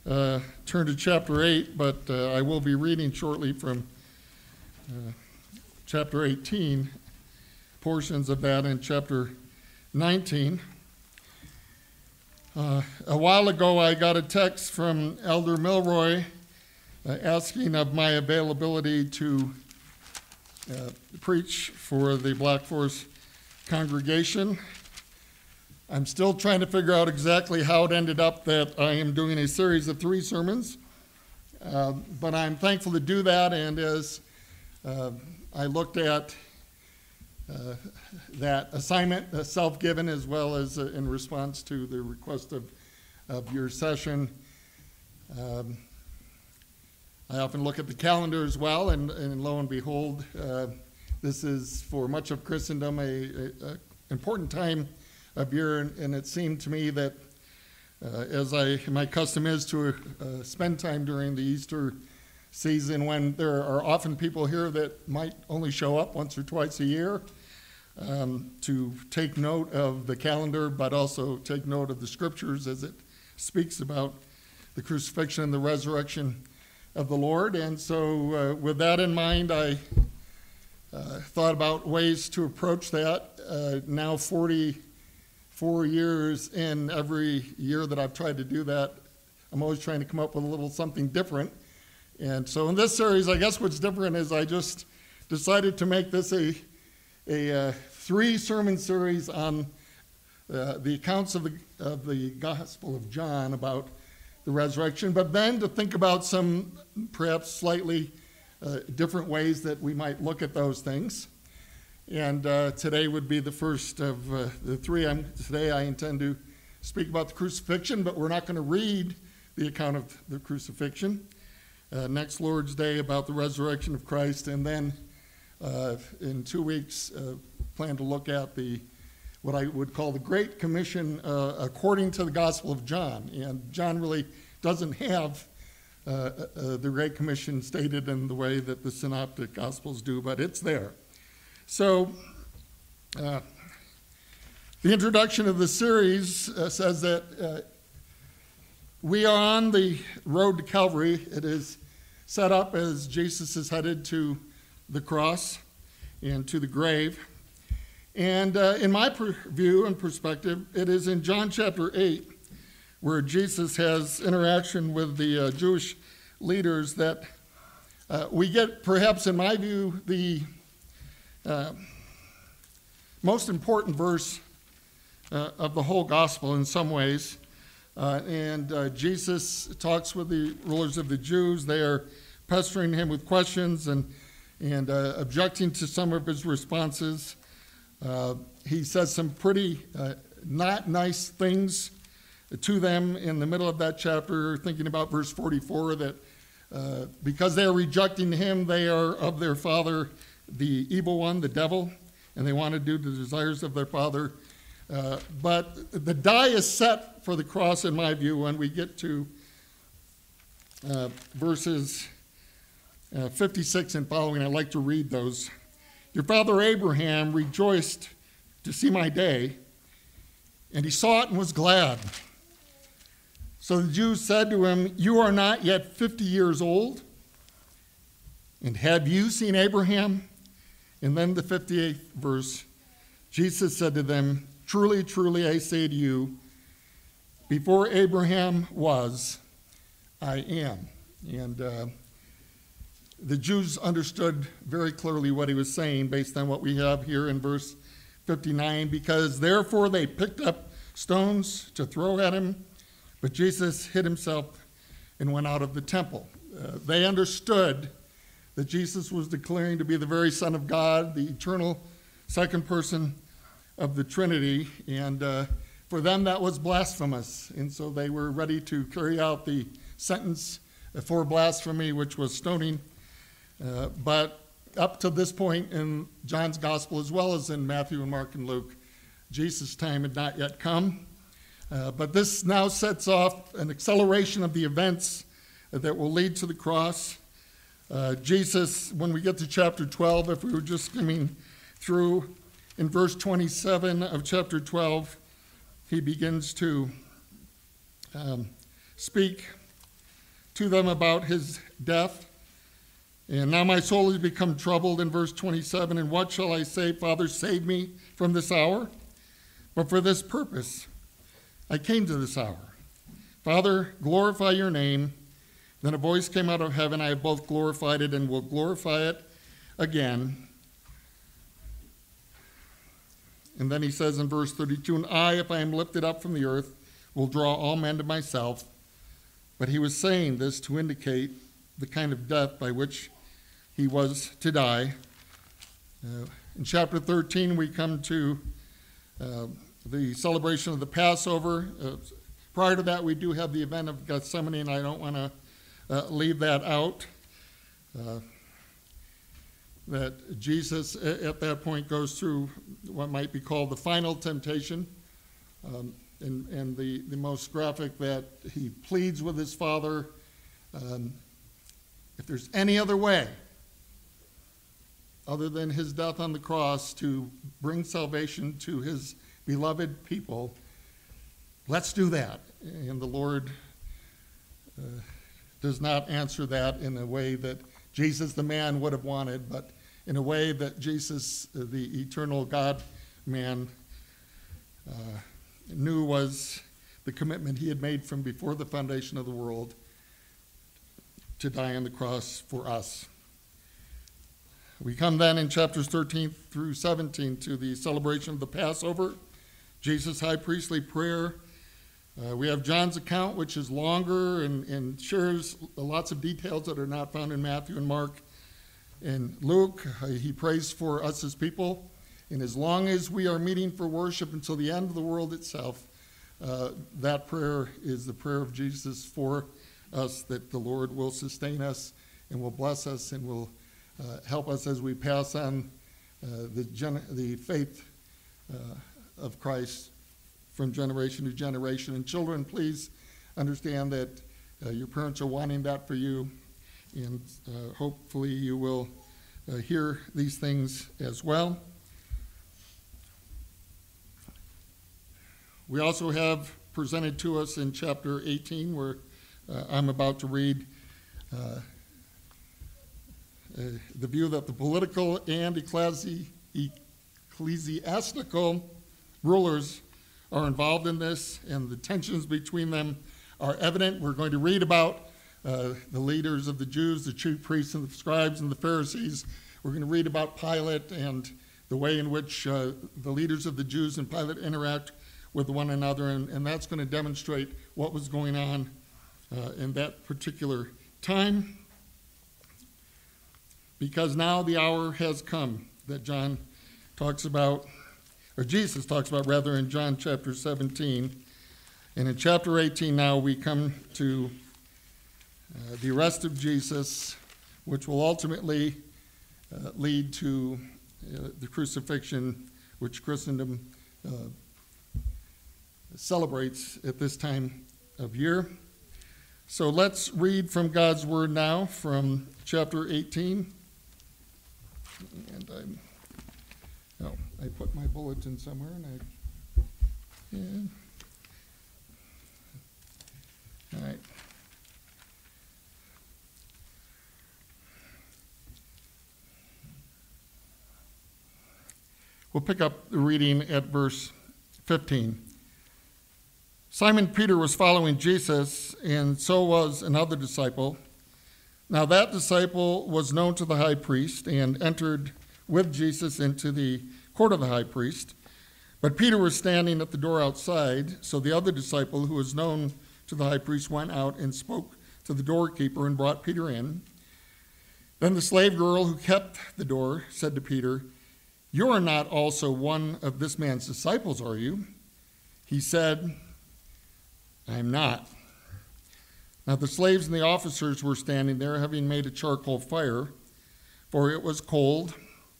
turn to chapter 8, but I will be reading shortly from chapter 18, portions of that in chapter 19. A while ago, I got a text from Elder Milroy asking of my availability to preach for the Black Forest congregation. I'm still trying to figure out exactly how it ended up that I am doing a series of 3 sermons, but I'm thankful to do that, and as I looked at that assignment, self-given, as well as in response to the request of your session, I often look at the calendar as well, and lo and behold, this is for much of Christendom a important time of year, and it seemed to me that as my custom is to spend time during the Easter season, when there are often people here that might only show up once or twice a year, to take note of the calendar, but also take note of the scriptures as it speaks about the crucifixion and the resurrection of the Lord. And so with that in mind, I thought about ways to approach that. Now 44 years in, every year that I've tried to do that, I'm always trying to come up with a little something different. And so in this series, I guess what's different is I just decided to make this a 3-sermon series on the accounts of the Gospel of John about the resurrection, but then to think about some perhaps slightly different ways that we might look at those things. And today would be the first of the 3. Today I intend to speak about the crucifixion, but we're not going to read the account of the crucifixion. Next Lord's Day about the resurrection of Christ, and then in 2 weeks plan to look at what I would call the Great Commission according to the Gospel of John. And John really doesn't have the Great Commission stated in the way that the Synoptic Gospels do, but it's there. So the introduction of the series says that we are on the road to Calvary. It is set up as Jesus is headed to the cross and to the grave. And in my view and perspective, it is in John chapter 8 where Jesus has interaction with the Jewish leaders that we get, perhaps in my view, the most important verse of the whole gospel in some ways. And Jesus talks with the rulers of the Jews. They are pestering him with questions and objecting to some of his responses. He says some pretty not nice things to them in the middle of that chapter, thinking about verse 44, that because they are rejecting him, they are of their father, the evil one, the devil, and they want to do the desires of their father. But the die is set for the cross, in my view, when we get to verses 56 and following. I'd like to read those. Your father Abraham rejoiced to see my day, and he saw it and was glad. So the Jews said to him, you are not yet 50 years old, and have you seen Abraham? And then the 58th verse, Jesus said to them, truly, truly, I say to you, before Abraham was, I am. And the Jews understood very clearly what he was saying based on what we have here in verse 59, because therefore they picked up stones to throw at him, but Jesus hid himself and went out of the temple. They understood that Jesus was declaring to be the very Son of God, the eternal second person of the Trinity, and for them that was blasphemous, and so they were ready to carry out the sentence for blasphemy, which was stoning. But up to this point in John's gospel, as well as in Matthew and Mark and Luke, Jesus' time had not yet come. But this now sets off an acceleration of the events that will lead to the cross. Jesus, when we get to chapter 12, if we were just skimming through, in verse 27 of chapter 12, he begins to speak to them about his death. And now my soul has become troubled in verse 27. And what shall I say? Father, save me from this hour. But for this purpose I came to this hour. Father, glorify your name. Then a voice came out of heaven. I have both glorified it and will glorify it again. And then he says in verse 32, and I, if I am lifted up from the earth, will draw all men to myself. But he was saying this to indicate the kind of death by which he was to die. In chapter 13, we come to the celebration of the Passover. Prior to that, we do have the event of Gethsemane, and I don't want to leave that out. That Jesus, at that point, goes through what might be called the final temptation, and the most graphic, that he pleads with his Father, if there's any other way other than his death on the cross to bring salvation to his beloved people, let's do that. And the Lord does not answer that in a way that Jesus, the man, would have wanted, but in a way that Jesus, the eternal God-man, knew was the commitment he had made from before the foundation of the world to die on the cross for us. We come then in chapters 13 through 17 to the celebration of the Passover, Jesus' high priestly prayer. We have John's account, which is longer and shares lots of details that are not found in Matthew and Mark and Luke. He prays for us as people. And as long as we are meeting for worship until the end of the world itself, that prayer is the prayer of Jesus for us, that the Lord will sustain us and will bless us and will help us as we pass on the faith of Christ from generation to generation. And children, please understand that your parents are wanting that for you, and hopefully you will hear these things as well. We also have presented to us in chapter 18, where I'm about to read, the view that the political and ecclesiastical rulers are involved in this, and the tensions between them are evident. We're going to read about the leaders of the Jews, the chief priests and the scribes and the Pharisees. We're going to read about Pilate and the way in which the leaders of the Jews and Pilate interact with one another, and that's going to demonstrate what was going on in that particular time. Because now the hour has come that John talks about, or Jesus talks about rather, in John chapter 17. And in chapter 18 now we come to the arrest of Jesus, which will ultimately lead to the crucifixion, which Christendom celebrates at this time of year. So let's read from God's Word now from chapter 18. And I put my bulletin somewhere, and all right. We'll pick up the reading at verse 15. Simon Peter was following Jesus, and so was another disciple. Now that disciple was known to the high priest and entered with Jesus into the court of the high priest. But Peter was standing at the door outside, so the other disciple, who was known to the high priest, went out and spoke to the doorkeeper and brought Peter in. Then the slave girl who kept the door said to Peter, "You are not also one of this man's disciples, are you?" He said, "I am not." Now the slaves and the officers were standing there, having made a charcoal fire, for it was cold.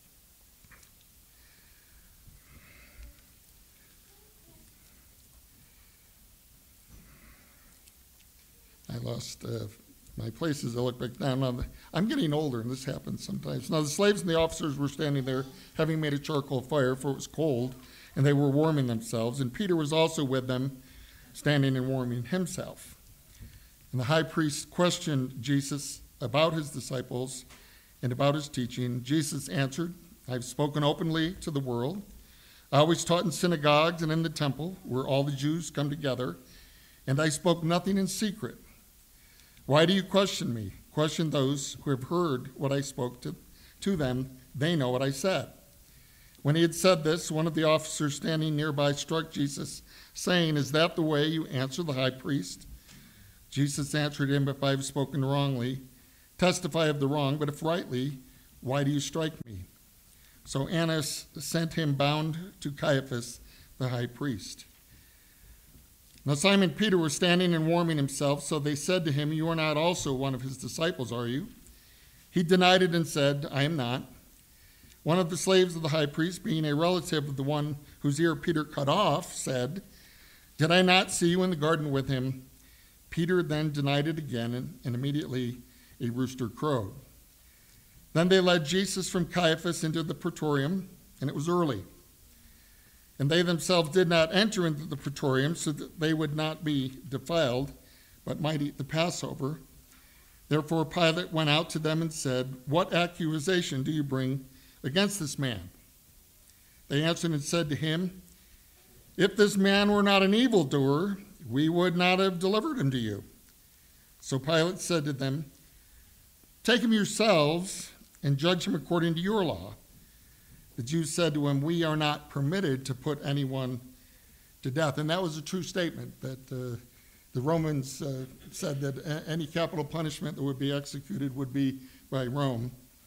I lost my places. I look back down. I'm getting older, and this happens sometimes. Now the slaves and the officers were standing there, having made a charcoal fire, for it was cold, and they were warming themselves. And Peter was also with them, standing and warming himself. And the high priest questioned Jesus about his disciples and about his teaching. Jesus answered, I've spoken openly to the world. I always taught in synagogues and in the temple where all the Jews come together, and I spoke nothing in secret. Why do you question me? Question those who have heard what I spoke to them. They know what I said. When he had said this, one of the officers standing nearby struck Jesus, saying, Is that the way you answer the high priest? Jesus answered him, If I have spoken wrongly, testify of the wrong, but if rightly, why do you strike me? So Annas sent him bound to Caiaphas, the high priest. Now Simon Peter was standing and warming himself, so they said to him, You are not also one of his disciples, are you? He denied it and said, I am not. One of the slaves of the high priest, being a relative of the one whose ear Peter cut off, said, Did I not see you in the garden with him? Peter then denied it again, and immediately a rooster crowed. Then they led Jesus from Caiaphas into the praetorium, and it was early. And they themselves did not enter into the praetorium so that they would not be defiled, but might eat the Passover. Therefore Pilate went out to them and said, What accusation do you bring against this man? They answered and said to him, If this man were not an evildoer, we would not have delivered him to you. So Pilate said to them, Take him yourselves and judge him according to your law. The Jews said to him, We are not permitted to put anyone to death. And that was a true statement, that the Romans said that any capital punishment that would be executed would be by Rome.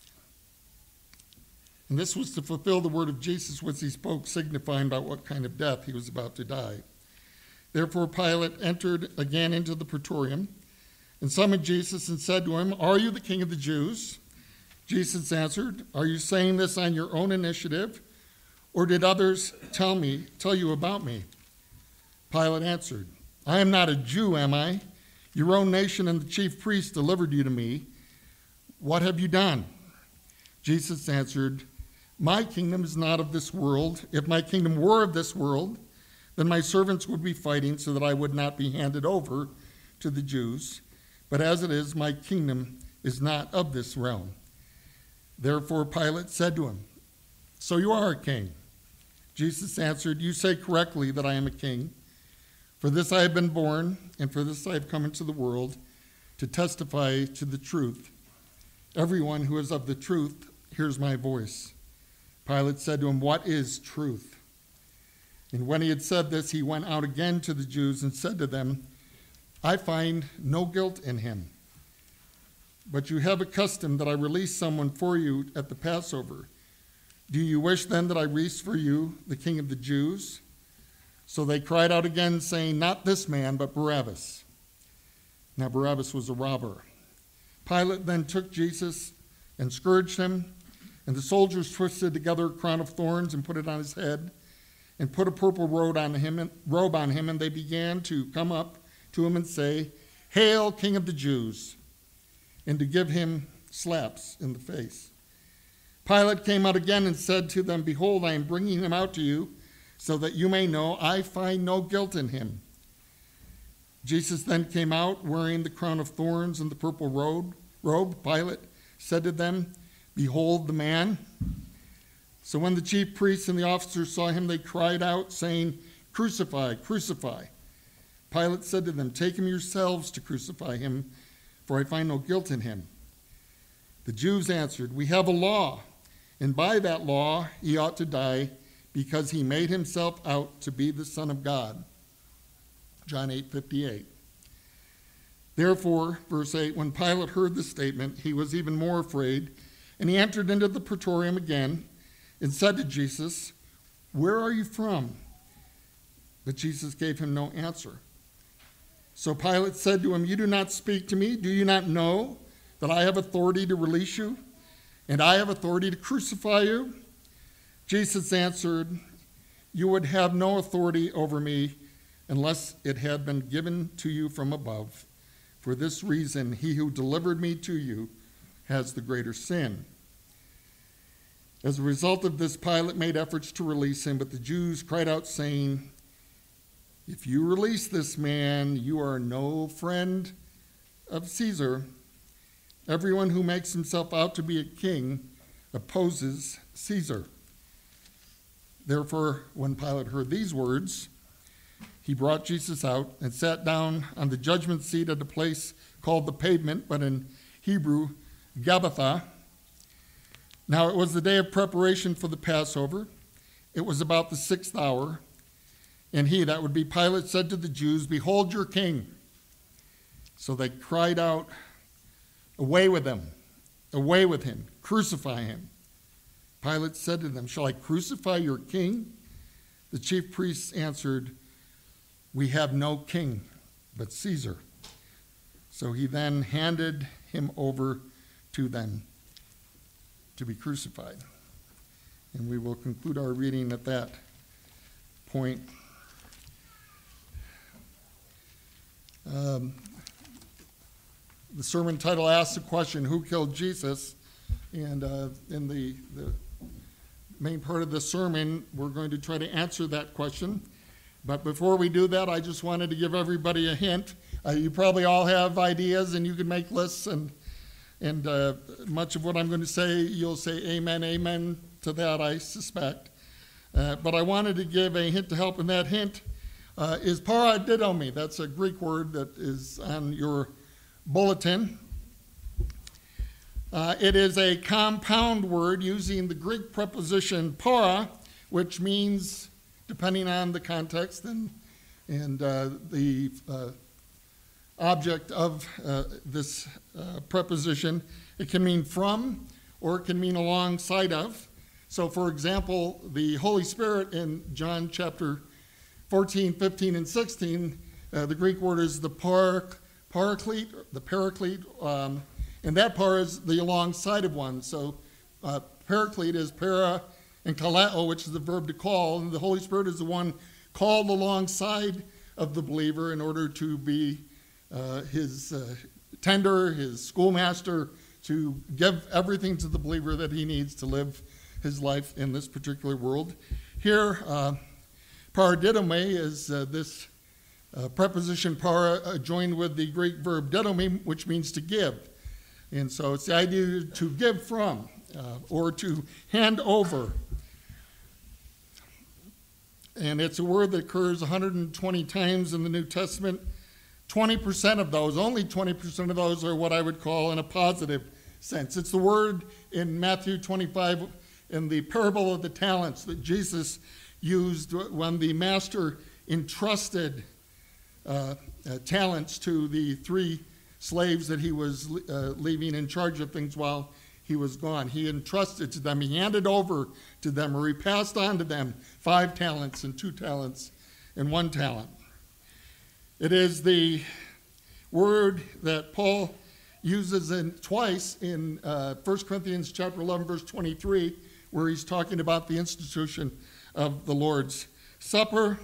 And this was to fulfill the word of Jesus, which he spoke, signifying about what kind of death he was about to die. Therefore Pilate entered again into the praetorium and summoned Jesus and said to him, Are you the king of the Jews? Jesus answered, Are you saying this on your own initiative, or did others tell you about me? Pilate answered, I am not a Jew, am I? Your own nation and the chief priests delivered you to me. What have you done? Jesus answered, My kingdom is not of this world. If my kingdom were of this world, then my servants would be fighting so that I would not be handed over to the Jews. But as it is, my kingdom is not of this realm. Therefore Pilate said to him, So you are a king. Jesus answered, You say correctly that I am a king. For this I have been born, and for this I have come into the world, to testify to the truth. Everyone who is of the truth hears my voice. Pilate said to him, What is truth? And when he had said this, he went out again to the Jews and said to them, I find no guilt in him. But you have a custom that I release someone for you at the Passover. Do you wish then that I release for you the king of the Jews? So they cried out again, saying, Not this man, but Barabbas. Now Barabbas was a robber. Pilate then took Jesus and scourged him, and the soldiers twisted together a crown of thorns and put it on his head, and put a purple robe on him, and they began to come up to him and say, Hail, King of the Jews, and to give him slaps in the face. Pilate came out again and said to them, Behold, I am bringing him out to you, so that you may know I find no guilt in him. Jesus then came out, wearing the crown of thorns and the purple robe. Pilate said to them, Behold the man. So when the chief priests and the officers saw him, they cried out, saying, Crucify, crucify. Pilate said to them, Take him yourselves to crucify him, for I find no guilt in him. The Jews answered, We have a law, and by that law he ought to die, because he made himself out to be the Son of God. John 8:58. Therefore, verse 8, when Pilate heard the statement, he was even more afraid, and he entered into the praetorium again and said to Jesus, Where are you from? But Jesus gave him no answer. So Pilate said to him, You do not speak to me? Do you not know that I have authority to release you, and I have authority to crucify you? Jesus answered, You would have no authority over me unless it had been given to you from above. For this reason, he who delivered me to you has the greater sin. As a result of this, Pilate made efforts to release him, but the Jews cried out, saying, If you release this man, you are no friend of Caesar. Everyone who makes himself out to be a king opposes Caesar." Therefore, when Pilate heard these words, he brought Jesus out and sat down on the judgment seat at a place called the Pavement, but in Hebrew, Gabbatha. Now it was the day of preparation for the Passover. It was about the 6th hour. And he, that would be Pilate, said to the Jews, "Behold your king." So they cried out, "Away with him, away with him, crucify him." Pilate said to them, "Shall I crucify your king?" The chief priests answered, "We have no king but Caesar." So he then handed him over to them to be crucified. And we will conclude our reading at that point. The sermon title asks the question, who killed Jesus? And in the main part of the sermon, we're going to try to answer that question. But before we do that, I just wanted to give everybody a hint. You probably all have ideas, and you can make lists, and much of what I'm going to say, you'll say amen, amen to that, I suspect. But I wanted to give a hint to help, and that hint is paradidomi. That's a Greek word that is on your bulletin. It is a compound word using the Greek preposition para, which means, depending on the context and the object of this preposition, it can mean from or it can mean alongside of. So, for example, the Holy Spirit in John chapter 14, 15, and 16, the Greek word is the paraclete, and that par is the alongside of one. So paraclete is para and kaleo, which is the verb to call, and the Holy Spirit is the one called alongside of the believer in order to be his tender, his schoolmaster, to give everything to the believer that he needs to live his life in this particular world. Here, paradidomi is this preposition para joined with the Greek verb didomi, which means to give. And so it's the idea to give from or to hand over. And it's a word that occurs 120 times in the New Testament. 20% of those, only 20% of those are what I would call in a positive sense. It's the word in Matthew 25 in the parable of the talents that Jesus used when the master entrusted talents to the 3 slaves that he was leaving in charge of things while he was gone. He entrusted to them, he handed over to them, or he passed on to them 5 talents and 2 talents and 1 talent. It is the word that Paul uses twice in 1 Corinthians chapter 11, verse 23, where he's talking about the institution of the Lord's Supper.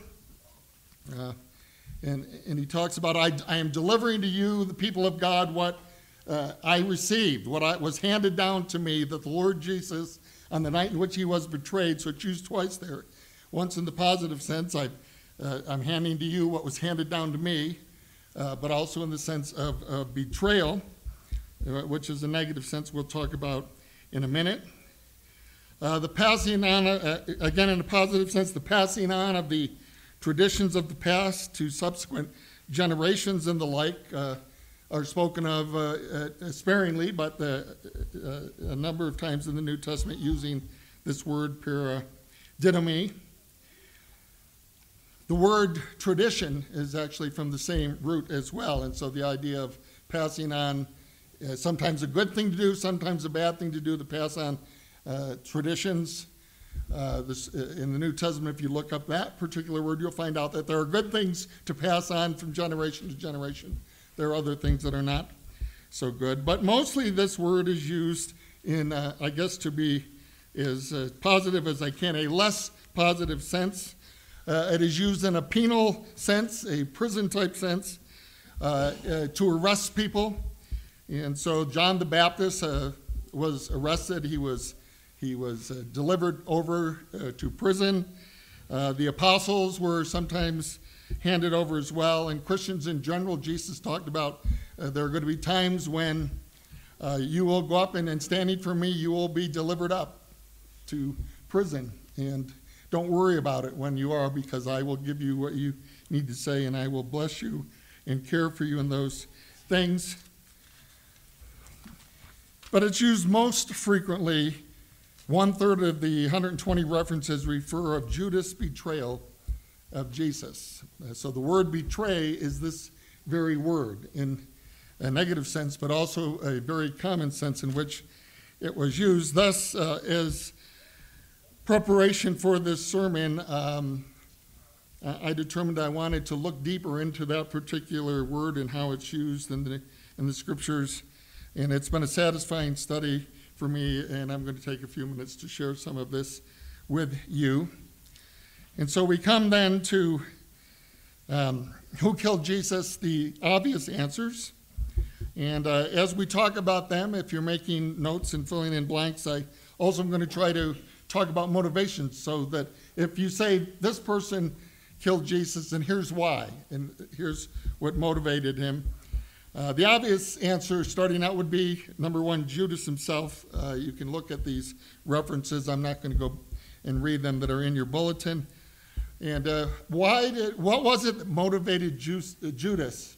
And he talks about, I am delivering to you, the people of God, what I received, what was handed down to me, that the Lord Jesus, on the night in which he was betrayed, so it's used twice there. Once in the positive sense, I'm handing to you what was handed down to me, but also in the sense of betrayal, which is a negative sense we'll talk about in a minute. The passing on, again in a positive sense, the passing on of the traditions of the past to subsequent generations and the like are spoken of sparingly, but a number of times in the New Testament using this word paradidomi. The word tradition is actually from the same root as well, and so the idea of passing on, sometimes a good thing to do, sometimes a bad thing to do, to pass on traditions. In the New Testament, if you look up that particular word, you'll find out that there are good things to pass on from generation to generation. There are other things that are not so good. But mostly this word is used in, I guess, to be as positive as I can, a less positive sense. It is used in a penal sense, a prison-type sense, to arrest people. And so John the Baptist was arrested. He was delivered over to prison. The apostles were sometimes handed over as well. And Christians in general, Jesus talked about there are going to be times when you will go up and standing for me, you will be delivered up to prison. And don't worry about it when you are, because I will give you what you need to say, and I will bless you and care for you in those things. But it's used most frequently. 1/3 of the 120 references refer of Judas' betrayal of Jesus. So the word betray is this very word in a negative sense, but also a very common sense in which it was used. Thus, as preparation for this sermon, I determined I wanted to look deeper into that particular word and how it's used in the scriptures. And it's been a satisfying study for me, and I'm going to take a few minutes to share some of this with you. And so we come then to who killed Jesus, the obvious answers. And as we talk about them, if you're making notes and filling in blanks, I also am going to try to talk about motivations, so that if you say this person killed Jesus and here's why, and here's what motivated him. The obvious answer starting out would be, number one, Judas himself. You can look at these references. I'm not going to go and read them that are in your bulletin. And what was it that motivated Judas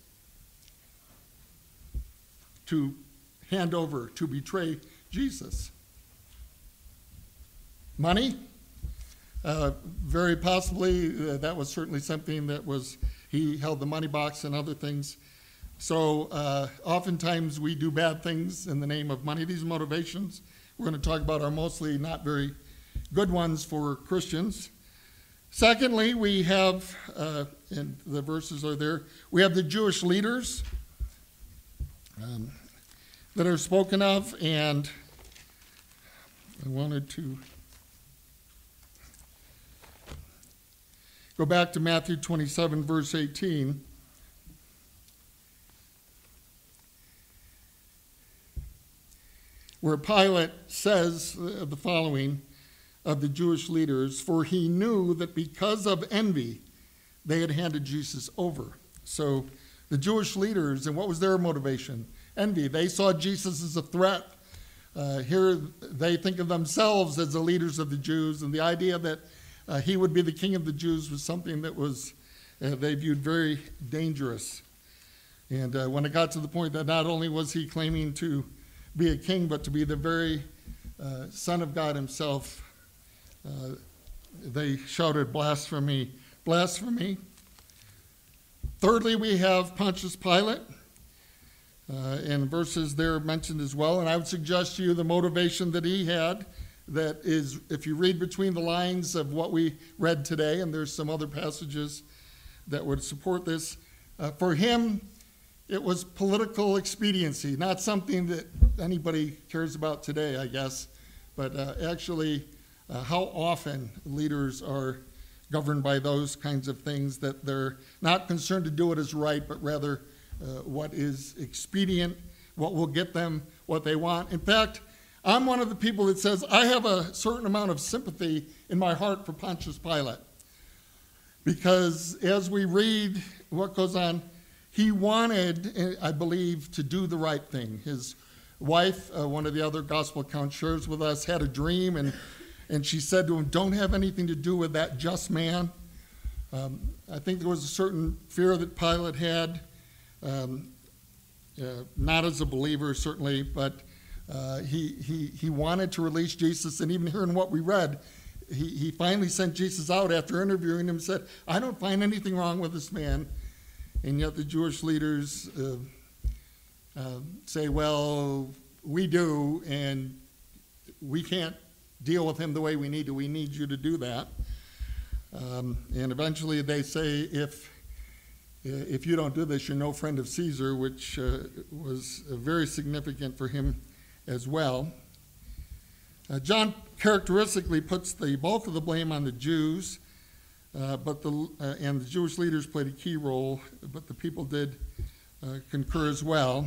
to hand over, to betray Jesus? Money? Very possibly, that was certainly something that was, he held the money box and other things. So oftentimes we do bad things in the name of money. These motivations we're going to talk about are mostly not very good ones for Christians. Secondly, we have, and the verses are there, we have the Jewish leaders that are spoken of, and I wanted to go back to Matthew 27, verse 18. Where Pilate says the following of the Jewish leaders, for he knew that because of envy, they had handed Jesus over. So the Jewish leaders, and what was their motivation? Envy. They saw Jesus as a threat. Here they think of themselves as the leaders of the Jews, and the idea that he would be the king of the Jews was something that was they viewed very dangerous. And when it got to the point that not only was he claiming to be a king, but to be the very Son of God himself, they shouted blasphemy, blasphemy. Thirdly, we have Pontius Pilate, and verses there mentioned as well. And I would suggest to you the motivation that he had, that is, if you read between the lines of what we read today, and there's some other passages that would support this, for him, it was political expediency, not something that anybody cares about today, I guess, but actually how often leaders are governed by those kinds of things, that they're not concerned to do what is right, but rather what is expedient, what will get them what they want. In fact, I'm one of the people that says I have a certain amount of sympathy in my heart for Pontius Pilate, because as we read what goes on, he wanted, I believe, to do the right thing. His wife, one of the other gospel accounts shares with us, had a dream, and she said to him, don't have anything to do with that just man. I think there was a certain fear that Pilate had, not as a believer certainly, but he wanted to release Jesus. And even here in what we read, he finally sent Jesus out after interviewing him and said, I don't find anything wrong with this man. And yet the Jewish leaders say, well, we do, and we can't deal with him the way we need to. We need you to do that. And eventually they say, if you don't do this, you're no friend of Caesar, which was very significant for him as well. John characteristically puts the bulk of the blame on the Jews, but the Jewish leaders played a key role, but the people did concur as well.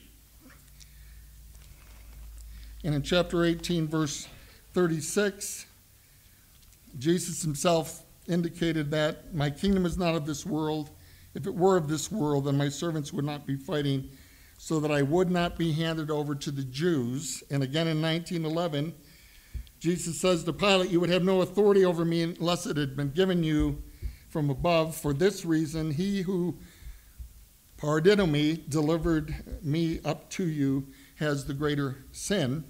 And in chapter 18, verse 36, Jesus himself indicated that my kingdom is not of this world. If it were of this world, then my servants would not be fighting, so that I would not be handed over to the Jews. And again in 19:11, Jesus says to Pilate, you would have no authority over me unless it had been given you from above. For this reason, he who pardoned me, delivered me up to you, has the greater sin.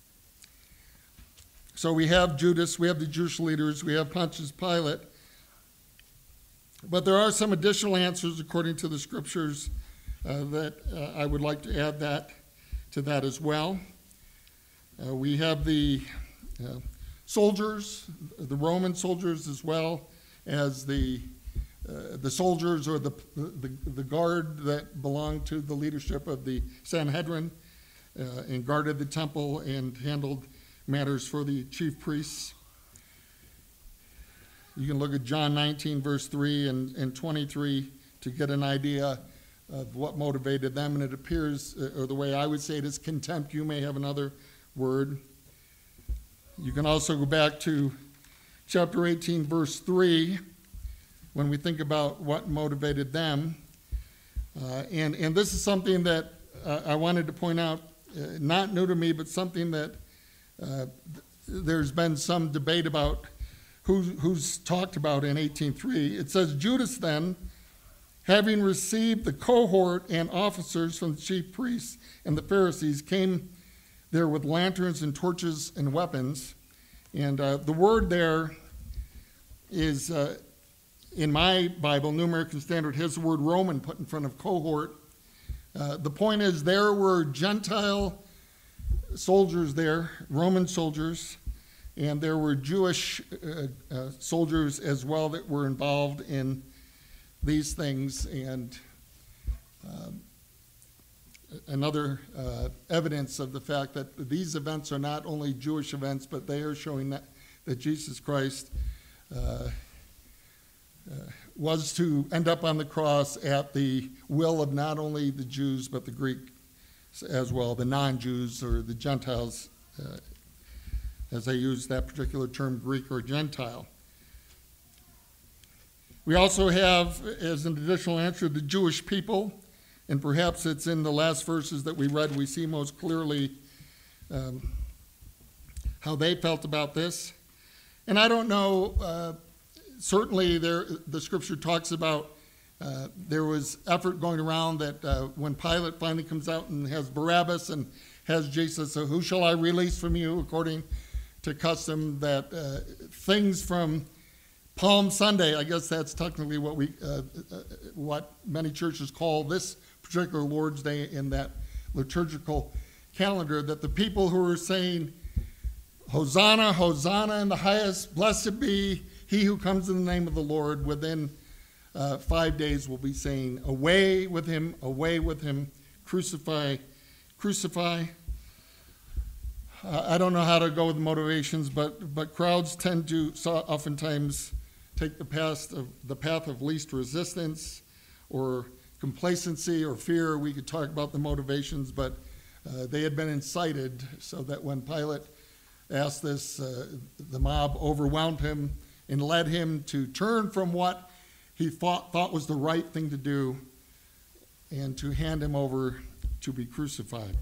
So we have Judas, we have the Jewish leaders, we have Pontius Pilate. But there are some additional answers according to the scriptures that I would like to add to that as well. We have the soldiers, the Roman soldiers, as well as the soldiers or the guard that belonged to the leadership of the Sanhedrin and guarded the temple and handled matters for the chief priests. You can look at John 19, verse 3 and 23 to get an idea of what motivated them. And it appears, or the way I would say it is contempt. You may have another word. You can also go back to chapter 18, verse 3, when we think about what motivated them. And this is something that I wanted to point out, not new to me, but something that there's been some debate about who's talked about in 18:3. It says, Judas then, having received the cohort and officers from the chief priests and the Pharisees, came there with lanterns and torches and weapons. And the word there is, in my Bible, New American Standard, has the word Roman put in front of cohort. The point is there were Gentile soldiers there, Roman soldiers, and there were Jewish soldiers as well that were involved in these things. And another evidence of the fact that these events are not only Jewish events, but they are showing that Jesus Christ was to end up on the cross at the will of not only the Jews, but the Greeks as well, the non-Jews or the Gentiles, as I use that particular term, Greek or Gentile. We also have, as an additional answer, the Jewish people, and perhaps it's in the last verses that we read, we see most clearly how they felt about this. And I don't know, certainly the scripture talks about there was effort going around that when Pilate finally comes out and has Barabbas and has Jesus, so who shall I release from you, according to custom, that things from Palm Sunday, I guess that's technically what many churches call this particular Lord's Day in that liturgical calendar, that the people who are saying, Hosanna, Hosanna in the highest, blessed be he who comes in the name of the Lord, within 5 days will be saying, away with him, crucify, crucify. I don't know how to go with motivations, but crowds tend to oftentimes take the path of least resistance or complacency or fear. We could talk about the motivations, but they had been incited so that when Pilate asked this, the mob overwhelmed him and led him to turn from what he thought was the right thing to do and to hand him over to be crucified.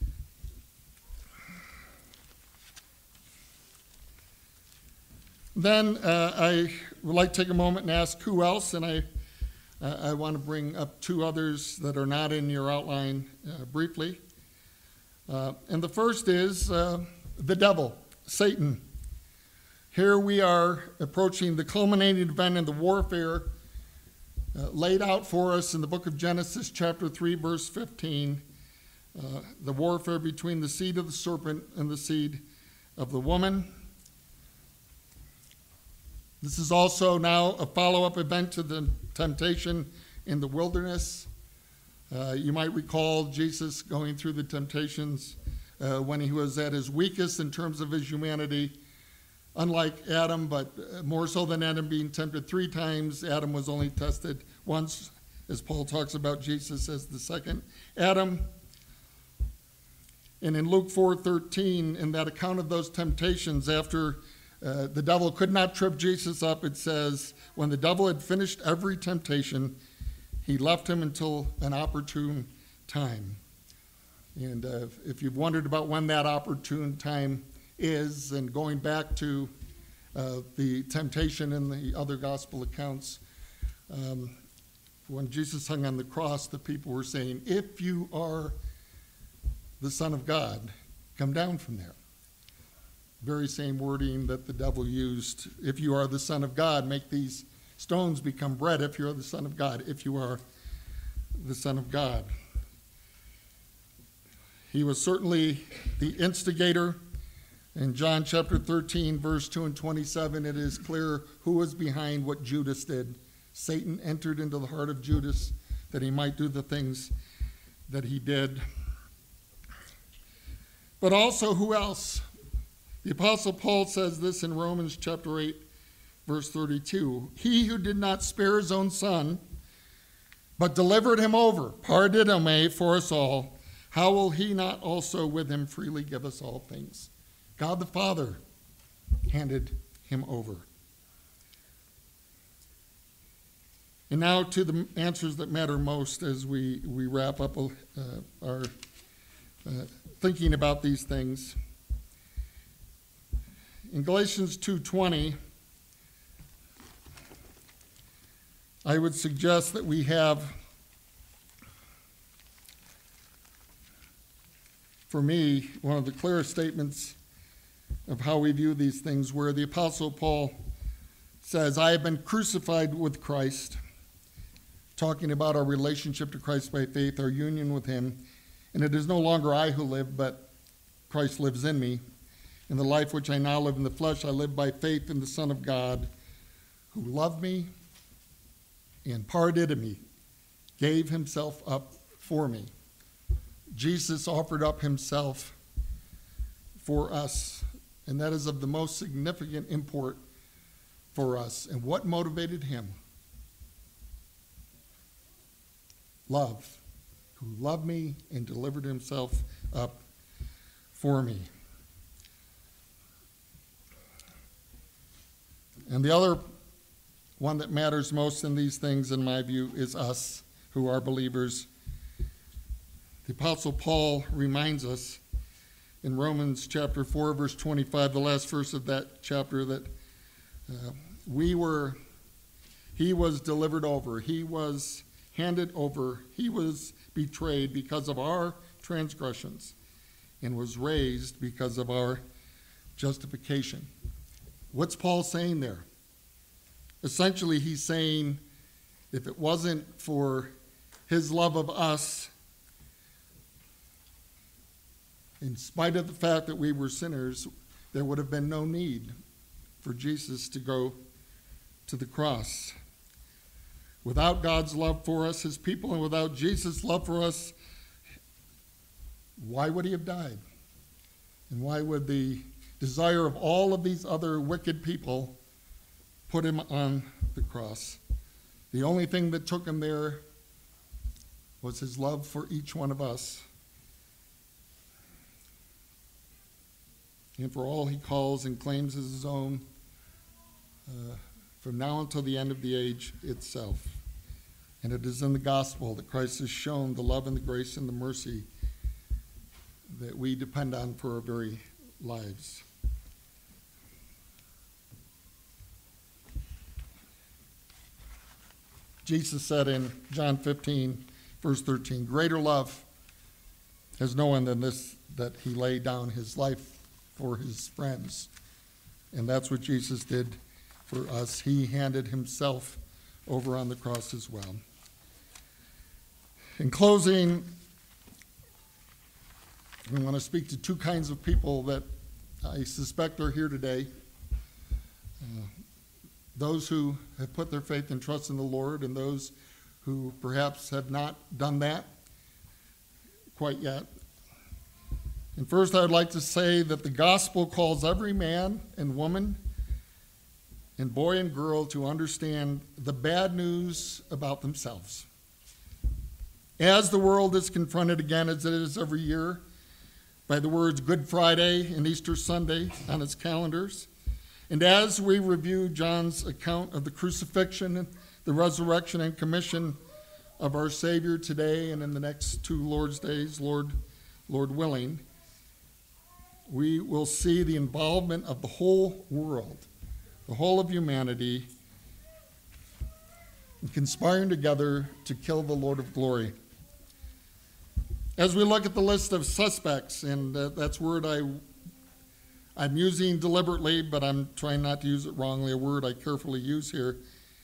Then I would like to take a moment and ask who else, and I want to bring up two others that are not in your outline briefly. And the first is the devil, Satan. Here we are approaching the culminating event in the warfare laid out for us in the book of Genesis, chapter 3, verse 15, the warfare between the seed of the serpent and the seed of the woman. This is also now a follow-up event to the temptation in the wilderness. You might recall Jesus going through the temptations when he was at his weakest in terms of his humanity. Unlike Adam, but more so than Adam being tempted 3 times, Adam was only tested once, as Paul talks about Jesus as the second Adam. And in Luke 4:13, in that account of those temptations, after The devil could not trip Jesus up. It says, when the devil had finished every temptation, he left him until an opportune time. And if you've wondered about when that opportune time is, and going back to the temptation in the other gospel accounts, when Jesus hung on the cross, the people were saying, if you are the Son of God, come down from there. Very same wording that the devil used. If you are the Son of God, make these stones become bread. If you are the Son of God, if you are the Son of God. He was certainly the instigator. In John chapter 13, verse 2 and 27, it is clear who was behind what Judas did. Satan entered into the heart of Judas that he might do the things that he did. But also, who else? The Apostle Paul says this in Romans chapter 8, verse 32. He who did not spare his own son, but delivered him over, pardidomi, for us all, how will he not also with him freely give us all things? God the Father handed him over. And now to the answers that matter most as we wrap up our thinking about these things. In Galatians 2:20, I would suggest that we have, for me, one of the clearest statements of how we view these things, where the Apostle Paul says, I have been crucified with Christ, talking about our relationship to Christ by faith, our union with him. And it is no longer I who live, but Christ lives in me. In the life which I now live in the flesh, I live by faith in the Son of God, who loved me and pardidomi, gave himself up for me. Jesus offered up himself for us, and that is of the most significant import for us. And what motivated him? Love, who loved me and delivered himself up for me. And the other one that matters most in these things, in my view, is us who are believers. The Apostle Paul reminds us in Romans chapter 4, verse 25, the last verse of that chapter, that he was delivered over, he was handed over, he was betrayed because of our transgressions and was raised because of our justification. What's Paul saying there? Essentially, he's saying if it wasn't for his love of us, in spite of the fact that we were sinners, there would have been no need for Jesus to go to the cross. Without God's love for us, his people, and without Jesus' love for us, why would he have died? And why would the desire of all of these other wicked people put him on the cross? The only thing that took him there was his love for each one of us. And for all he calls and claims as his own, from now until the end of the age itself. And it is in the gospel that Christ has shown the love and the grace and the mercy that we depend on for our very lives. Jesus said in John 15, verse 13, greater love has no one than this, that he laid down his life for his friends. And that's what Jesus did for us. He handed himself over on the cross as well. In closing, I want to speak to two kinds of people that I suspect are here today. Those who have put their faith and trust in the Lord, and those who perhaps have not done that quite yet. And first, I would like to say that the gospel calls every man and woman and boy and girl to understand the bad news about themselves. As the world is confronted again, as it is every year, by the words Good Friday and Easter Sunday on its calendars, And as we review John's account of the crucifixion, the resurrection, and commission of our Savior today and in the next 2 Lord's days, Lord willing, we will see the involvement of the whole world, the whole of humanity, conspiring together to kill the Lord of glory. As we look at the list of suspects, and that's a word I'm using deliberately, but I'm trying not to use it wrongly, a word I carefully use here.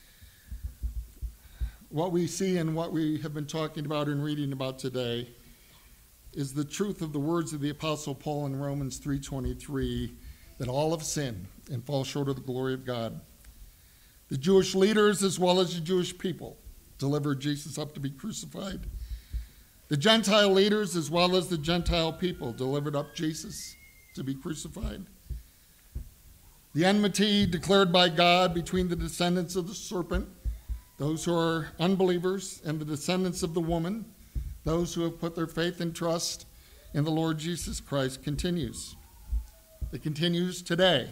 What we see and what we have been talking about and reading about today is the truth of the words of the Apostle Paul in Romans 3:23, that all have sinned and fall short of the glory of God. The Jewish leaders, as well as the Jewish people, delivered Jesus up to be crucified. The Gentile leaders, as well as the Gentile people, delivered up Jesus to be crucified. The enmity declared by God between the descendants of the serpent, those who are unbelievers, and the descendants of the woman, those who have put their faith and trust in the Lord Jesus Christ, continues. It continues today.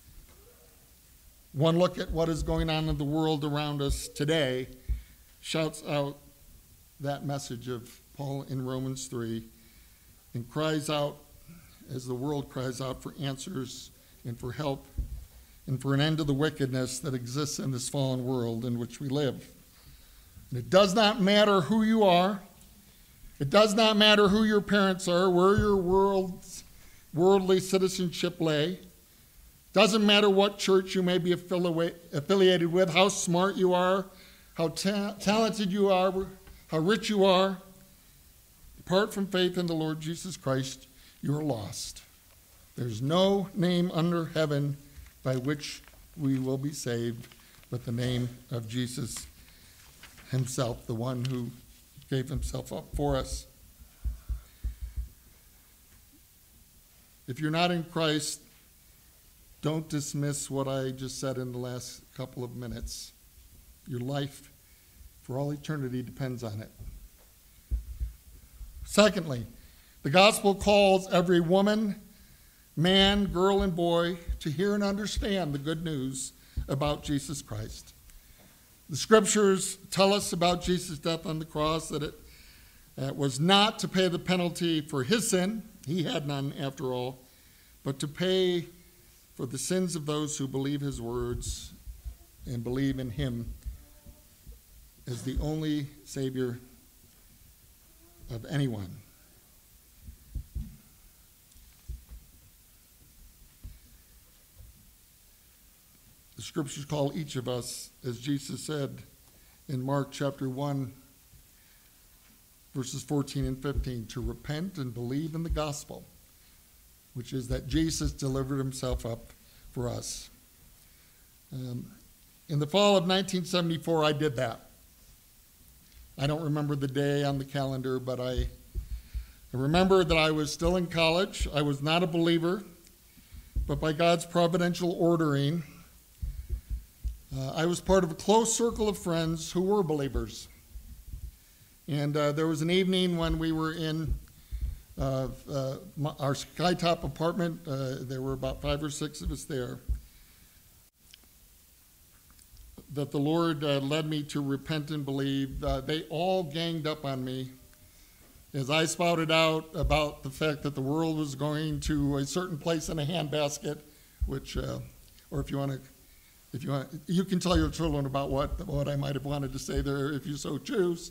One look at what is going on in the world around us today shouts out that message of Paul in Romans 3 and cries out, as the world cries out, for answers and for help and for an end to the wickedness that exists in this fallen world in which we live. And it does not matter who you are. It does not matter who your parents are, where your worldly citizenship lay. Doesn't matter what church you may be affiliated with, how smart you are, how talented you are, how rich you are. Apart from faith in the Lord Jesus Christ, you are lost. There's no name under heaven by which we will be saved but the name of Jesus himself, the one who gave himself up for us. If you're not in Christ, don't dismiss what I just said in the last couple of minutes. Your life for all eternity depends on it. Secondly, the gospel calls every woman, man, girl, and boy to hear and understand the good news about Jesus Christ. The scriptures tell us about Jesus' death on the cross, that it was not to pay the penalty for his sin, he had none after all, but to pay for the sins of those who believe his words and believe in him as the only Savior of anyone. The scriptures call each of us, as Jesus said in Mark chapter 1, verses 14 and 15, to repent and believe in the gospel, which is that Jesus delivered himself up for us. In the fall of 1974, I did that. I don't remember the day on the calendar, but I remember that I was still in college. I was not a believer, but by God's providential ordering, I was part of a close circle of friends who were believers. And there was an evening when we were in our skytop apartment. There were about 5 or 6 of us there. That the Lord led me to repent and believe. They all ganged up on me as I spouted out about the fact that the world was going to a certain place in a handbasket, which, or if you want, you can tell your children about what I might have wanted to say there if you so choose.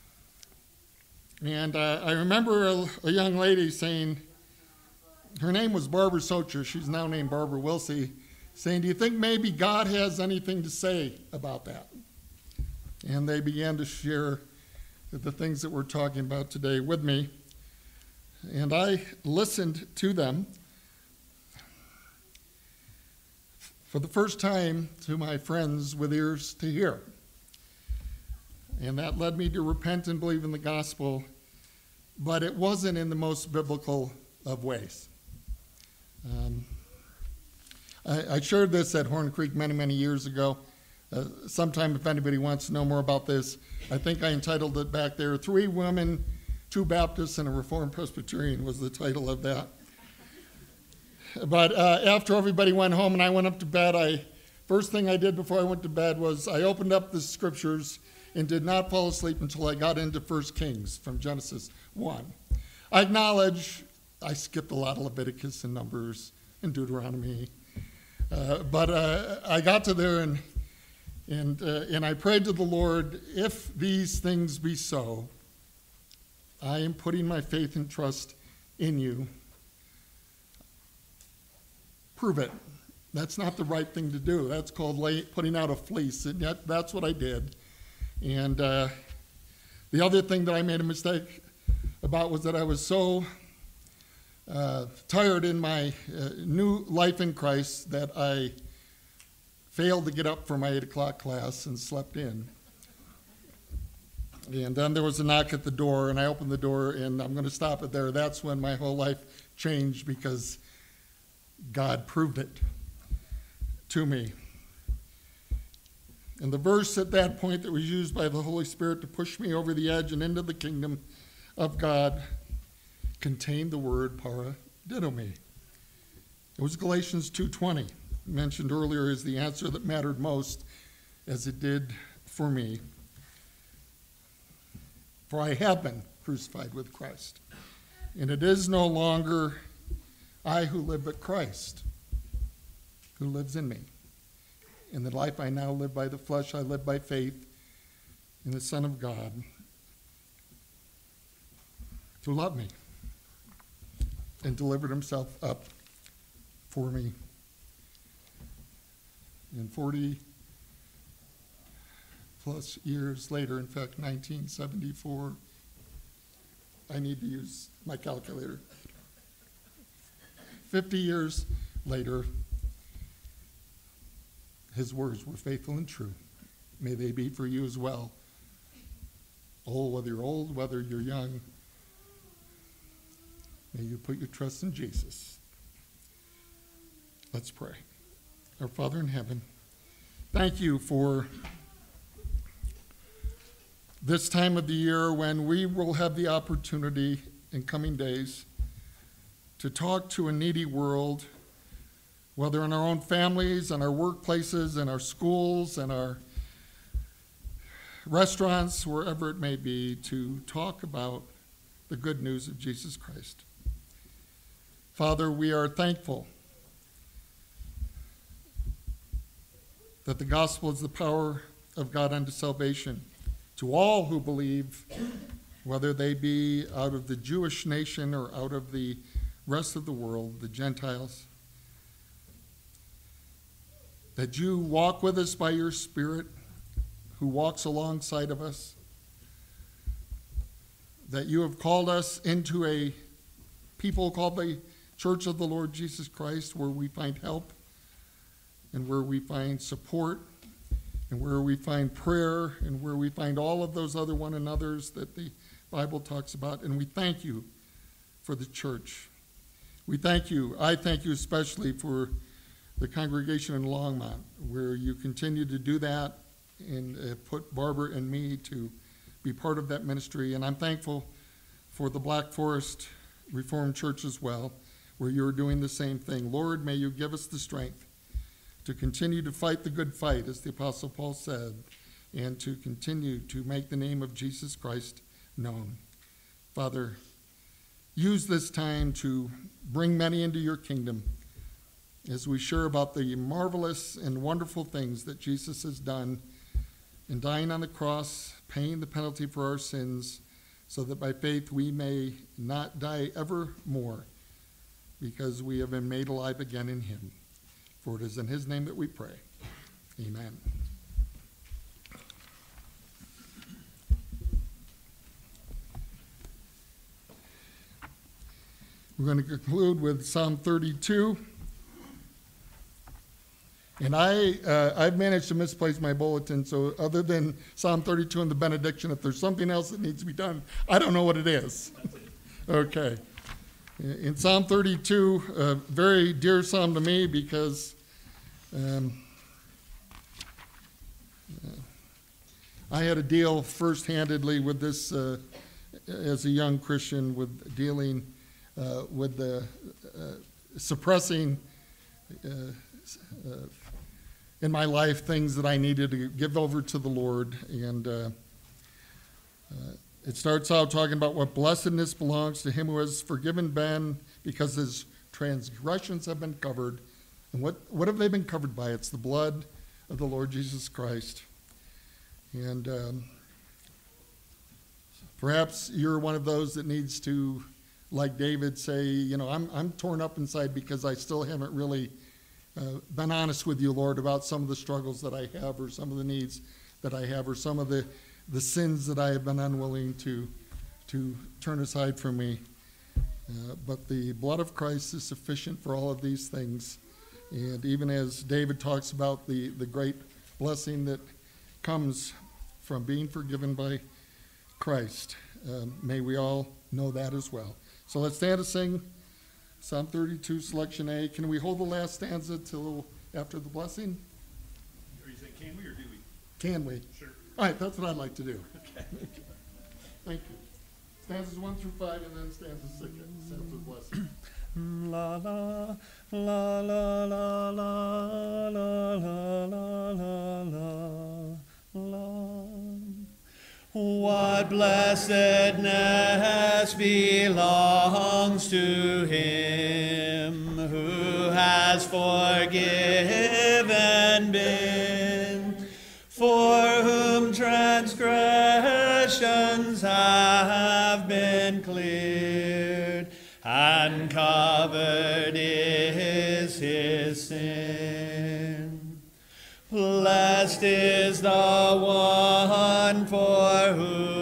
And I remember a young lady saying, her name was Barbara Socher, she's now named Barbara Wilsey, saying, do you think maybe God has anything to say about that? And they began to share the things that we're talking about today with me. And I listened to them for the first time to my friends with ears to hear. And that led me to repent and believe in the gospel, but it wasn't in the most biblical of ways. I shared this at Horn Creek many, many years ago. Sometime, if anybody wants to know more about this, I think I entitled it back there, 3 Women, 2 Baptists, and a Reformed Presbyterian was the title of that. But after everybody went home and I went up to bed, first thing I did before I went to bed was I opened up the scriptures and did not fall asleep until I got into 1 Kings from Genesis 1. I acknowledge I skipped a lot of Leviticus and Numbers and Deuteronomy, but I got to there and I prayed to the Lord, if these things be so, I am putting my faith and trust in you. Prove it. That's not the right thing to do. That's called putting out a fleece, and yet that's what I did. And the other thing that I made a mistake about was that I was so tired in my new life in Christ that I failed to get up for my 8 o'clock class and slept in. And then there was a knock at the door, and I opened the door, and I'm going to stop it there. That's when my whole life changed, because God proved it to me. And the verse at that point that was used by the Holy Spirit to push me over the edge and into the kingdom of God contained the word paradidomi. It was Galatians 2:20, mentioned earlier as the answer that mattered most, as it did for me. For I have been crucified with Christ, and it is no longer I who live, but Christ who lives in me. In the life I now live by the flesh, I live by faith in the Son of God, who loved me and delivered himself up for me. And 40 plus years later, in fact, 1974, I need to use my calculator. 50 years later, his words were faithful and true. May they be for you as well. Oh, whether you're old, whether you're young, may you put your trust in Jesus. Let's pray. Our Father in heaven, thank you for this time of the year when we will have the opportunity in coming days to talk to a needy world, whether in our own families, in our workplaces, in our schools, in our restaurants, wherever it may be, to talk about the good news of Jesus Christ. Father, we are thankful that the gospel is the power of God unto salvation to all who believe, whether they be out of the Jewish nation or out of the rest of the world, the Gentiles. That you walk with us by your Spirit, who walks alongside of us. That you have called us into a people called the Church of the Lord Jesus Christ, where we find help and where we find support and where we find prayer and where we find all of those other one another's that the Bible talks about. And we thank you for the church. We thank you. I thank you especially for the congregation in Longmont, where you continue to do that and put Barbara and me to be part of that ministry. And I'm thankful for the Black Forest Reformed Church as well, where you're doing the same thing. Lord, may you give us the strength to continue to fight the good fight, as the Apostle Paul said, and to continue to make the name of Jesus Christ known. Father, use this time to bring many into your kingdom as we share about the marvelous and wonderful things that Jesus has done in dying on the cross, paying the penalty for our sins, so that by faith we may not die ever more, because we have been made alive again in him. For it is in his name that we pray. Amen. We're going to conclude with Psalm 32. And I've managed to misplace my bulletin, so other than Psalm 32 and the benediction, if there's something else that needs to be done, I don't know what it is. Okay. In Psalm 32, a very dear psalm to me because I had to deal first-handedly with this as a young Christian, with dealing with the suppressing in my life things that I needed to give over to the Lord. And it starts out talking about what blessedness belongs to him who has forgiven Ben because his transgressions have been covered. And what have they been covered by? It's the blood of the Lord Jesus Christ. And perhaps you're one of those that needs to, like David, say, you know, I'm torn up inside because I still haven't really been honest with you, Lord, about some of the struggles that I have, or some of the needs that I have, or some of the sins that I have been unwilling to turn aside from me. But the blood of Christ is sufficient for all of these things. And even as David talks about the great blessing that comes from being forgiven by Christ, may we all know that as well. So let's stand to sing Psalm 32, selection A. Can we hold the last stanza till after the blessing? Or you say, can we or do we? Can we? Sure. All right, that's what I'd like to do. Okay. Thank you. Stanzas 1 through 5, and then stanza 6, stanza blessing. La la la la la la la la la la la. What blessedness belongs to him who has forgiven been, for whom transgressions have been cleared, and covered is his sin. Blessed is the one for whom